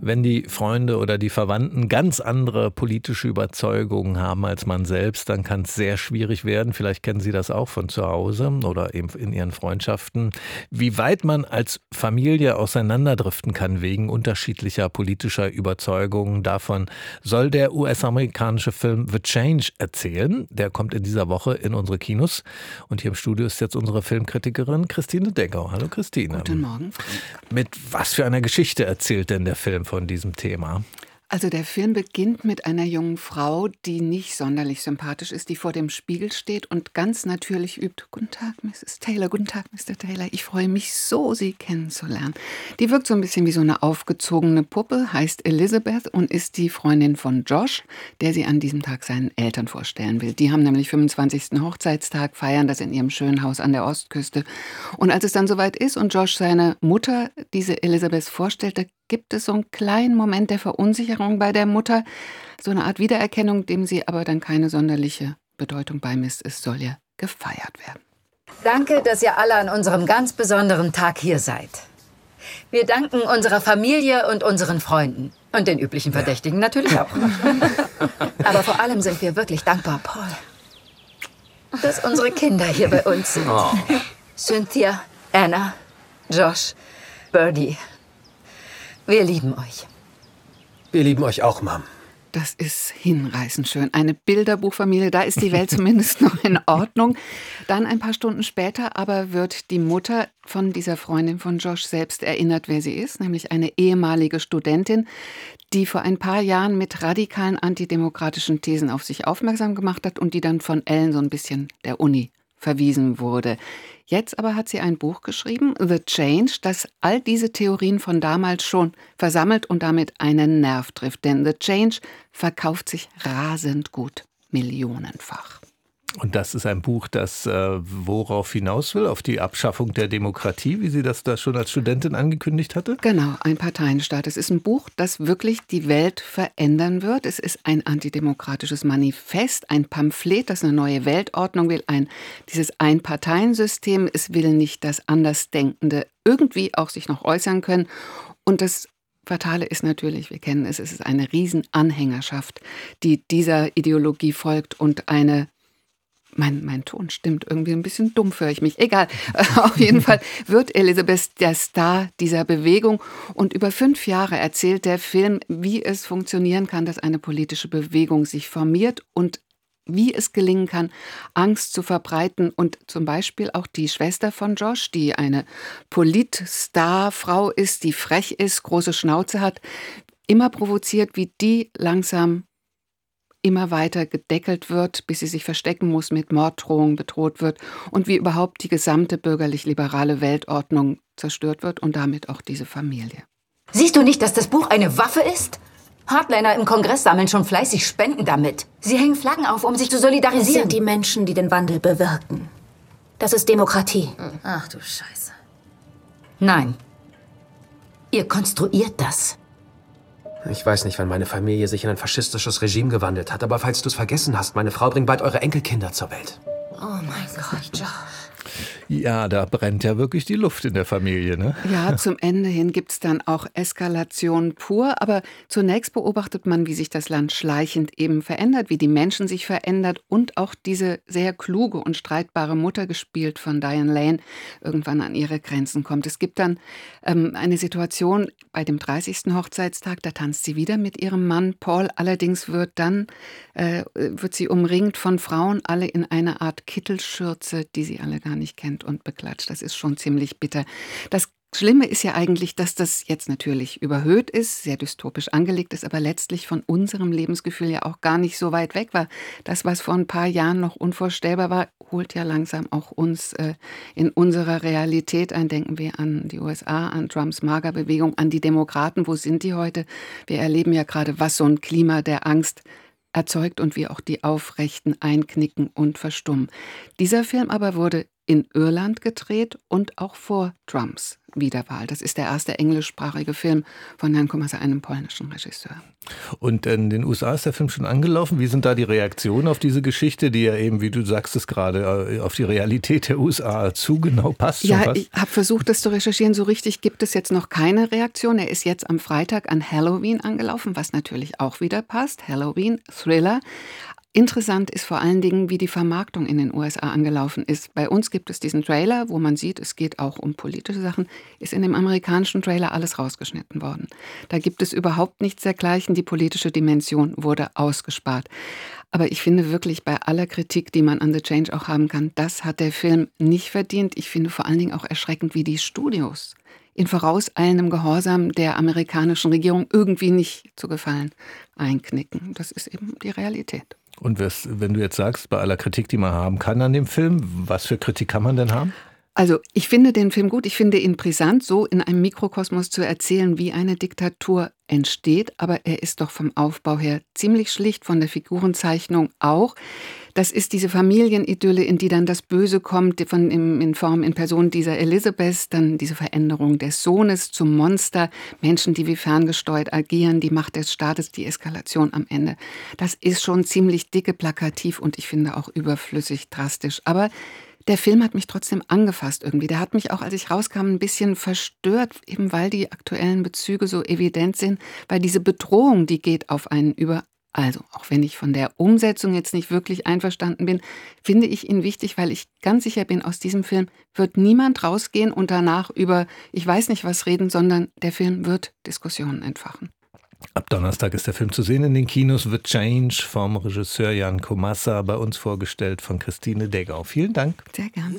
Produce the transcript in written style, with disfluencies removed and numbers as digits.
Wenn die Freunde oder die Verwandten ganz andere politische Überzeugungen haben als man selbst, dann kann es sehr schwierig werden. Vielleicht kennen Sie das auch von zu Hause oder eben in Ihren Freundschaften. Wie weit man als Familie auseinanderdriften kann wegen unterschiedlicher politischer Überzeugungen, davon soll der US-amerikanische Film The Change erzählen. Der kommt in dieser Woche in unsere Kinos. Und hier im Studio ist jetzt unsere Filmkritikerin Christine Deggau. Hallo Christine. Guten Morgen. Mit was für einer Geschichte erzählt denn der Film von diesem Thema? Also der Film beginnt mit einer jungen Frau, die nicht sonderlich sympathisch ist, die vor dem Spiegel steht und ganz natürlich übt. Guten Tag, Mrs. Taylor, guten Tag, Mr. Taylor. Ich freue mich so, Sie kennenzulernen. Die wirkt so ein bisschen wie so eine aufgezogene Puppe, heißt Elizabeth und ist die Freundin von Josh, der sie an diesem Tag seinen Eltern vorstellen will. Die haben nämlich 25. Hochzeitstag, feiern das in ihrem schönen Haus an der Ostküste. Und als es dann soweit ist und Josh seine Mutter diese Elizabeth vorstellt, da gibt es so einen kleinen Moment der Verunsicherung bei der Mutter, so eine Art Wiedererkennung, dem sie aber dann keine sonderliche Bedeutung beimisst. Es soll ja gefeiert werden. Danke, dass ihr alle an unserem ganz besonderen Tag hier seid. Wir danken unserer Familie und unseren Freunden. Und den üblichen Verdächtigen natürlich auch. Aber vor allem sind wir wirklich dankbar, Paul, dass unsere Kinder hier bei uns sind. Oh. Cynthia, Anna, Josh, Birdie. Wir lieben euch. Wir lieben euch auch, Mom. Das ist hinreißend schön. Eine Bilderbuchfamilie, da ist die Welt zumindest noch in Ordnung. Dann ein paar Stunden später aber wird die Mutter von dieser Freundin von Josh selbst erinnert, wer sie ist, nämlich eine ehemalige Studentin, die vor ein paar Jahren mit radikalen antidemokratischen Thesen auf sich aufmerksam gemacht hat und die dann von Ellen so ein bisschen der Uni verwiesen wurde. Jetzt aber hat sie ein Buch geschrieben, The Change, das all diese Theorien von damals schon versammelt und damit einen Nerv trifft. Denn The Change verkauft sich rasend gut, millionenfach. Und das ist ein Buch, das worauf hinaus will? Auf die Abschaffung der Demokratie, wie sie das da schon als Studentin angekündigt hatte? Genau, ein Parteienstaat. Es ist ein Buch, das wirklich die Welt verändern wird. Es ist ein antidemokratisches Manifest, ein Pamphlet, das eine neue Weltordnung will, dieses Einparteiensystem. Es will nicht, dass Andersdenkende irgendwie auch sich noch äußern können. Und das Fatale ist natürlich, wir kennen es, es ist eine Riesenanhängerschaft, die dieser Ideologie folgt und eine Mein Ton stimmt irgendwie ein bisschen dumpf, höre ich mich. Egal, auf jeden Fall wird Elizabeth der Star dieser Bewegung. Und über 5 Jahre erzählt der Film, wie es funktionieren kann, dass eine politische Bewegung sich formiert und wie es gelingen kann, Angst zu verbreiten. Und zum Beispiel auch die Schwester von Josh, die eine Politstar-Frau ist, die frech ist, große Schnauze hat, immer provoziert, wie die langsam immer weiter gedeckelt wird, bis sie sich verstecken muss, mit Morddrohungen bedroht wird und wie überhaupt die gesamte bürgerlich-liberale Weltordnung zerstört wird und damit auch diese Familie. Siehst du nicht, dass das Buch eine Waffe ist? Hardliner im Kongress sammeln schon fleißig Spenden damit. Sie hängen Flaggen auf, um sich zu solidarisieren. Das sind die Menschen, die den Wandel bewirken. Das ist Demokratie. Ach du Scheiße. Nein. Ihr konstruiert das. Ich weiß nicht, wann meine Familie sich in ein faschistisches Regime gewandelt hat, aber falls du es vergessen hast, meine Frau bringt bald eure Enkelkinder zur Welt. Oh mein Gott, Josh. Ja, da brennt ja wirklich die Luft in der Familie, ne? Ja, zum Ende hin gibt es dann auch Eskalation pur, aber zunächst beobachtet man, wie sich das Land schleichend eben verändert, wie die Menschen sich verändert und auch diese sehr kluge und streitbare Mutter, gespielt von Diane Lane, irgendwann an ihre Grenzen kommt. Es gibt dann eine Situation bei dem 30. Hochzeitstag, da tanzt sie wieder mit ihrem Mann Paul, allerdings wird sie umringt von Frauen, alle in einer Art Kittelschürze, die sie alle gar nicht kennt und beklatscht. Das ist schon ziemlich bitter. Das Schlimme ist ja eigentlich, dass das jetzt natürlich überhöht ist, sehr dystopisch angelegt ist, aber letztlich von unserem Lebensgefühl ja auch gar nicht so weit weg war. Das, was vor ein paar Jahren noch unvorstellbar war, holt ja langsam auch uns in unserer Realität ein. Denken wir an die USA, an Trumps MAGA-Bewegung, an die Demokraten. Wo sind die heute? Wir erleben ja gerade, was so ein Klima der Angst erzeugt und wie auch die Aufrechten einknicken und verstummen. Dieser Film aber wurde in Irland gedreht und auch vor Trumps Wiederwahl. Das ist der erste englischsprachige Film von Jan Komasa, einem polnischen Regisseur. Und in den USA ist der Film schon angelaufen. Wie sind da die Reaktionen auf diese Geschichte, die ja eben, wie du sagst es gerade, auf die Realität der USA zu genau passt? Ja, ich habe versucht, das zu recherchieren. So richtig gibt es jetzt noch keine Reaktion. Er ist jetzt am Freitag an Halloween angelaufen, was natürlich auch wieder passt. Halloween, Thriller. Interessant ist vor allen Dingen, wie die Vermarktung in den USA angelaufen ist. Bei uns gibt es diesen Trailer, wo man sieht, es geht auch um politische Sachen, ist in dem amerikanischen Trailer alles rausgeschnitten worden. Da gibt es überhaupt nichts dergleichen, die politische Dimension wurde ausgespart. Aber ich finde wirklich, bei aller Kritik, die man an The Change auch haben kann, das hat der Film nicht verdient. Ich finde vor allen Dingen auch erschreckend, wie die Studios in vorauseilendem Gehorsam der amerikanischen Regierung irgendwie nicht zu gefallen einknicken. Das ist eben die Realität. Und wenn du jetzt sagst, bei aller Kritik, die man haben kann an dem Film, was für Kritik kann man denn haben? Also ich finde den Film gut, ich finde ihn brisant, so in einem Mikrokosmos zu erzählen, wie eine Diktatur entsteht, aber er ist doch vom Aufbau her ziemlich schlicht, von der Figurenzeichnung auch. Das ist diese Familienidylle, in die dann das Böse kommt, in Person dieser Elizabeth, dann diese Veränderung des Sohnes zum Monster, Menschen, die wie ferngesteuert agieren, die Macht des Staates, die Eskalation am Ende. Das ist schon ziemlich dicke plakativ und ich finde auch überflüssig drastisch, aber der Film hat mich trotzdem angefasst irgendwie. Der hat mich auch, als ich rauskam, ein bisschen verstört, eben weil die aktuellen Bezüge so evident sind, weil diese Bedrohung, die geht auf einen über. Also, auch wenn ich von der Umsetzung jetzt nicht wirklich einverstanden bin, finde ich ihn wichtig, weil ich ganz sicher bin, aus diesem Film wird niemand rausgehen und danach über ich weiß nicht was reden, sondern der Film wird Diskussionen entfachen. Ab Donnerstag ist der Film zu sehen in den Kinos. The Change vom Regisseur Jan Komasa, bei uns vorgestellt von Christine Degau. Vielen Dank. Sehr gern.